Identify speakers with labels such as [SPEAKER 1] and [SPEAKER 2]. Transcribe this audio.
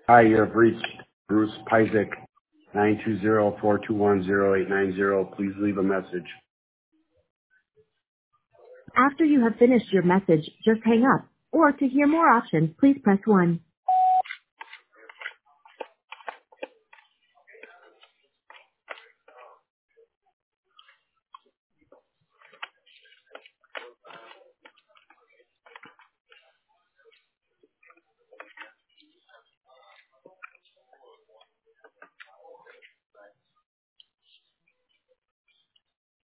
[SPEAKER 1] Hi, you have reached Bruce Pyzik, 920-421-0890. Please leave a message.
[SPEAKER 2] After you have finished your message, just hang up. Or to hear more options, please press 1.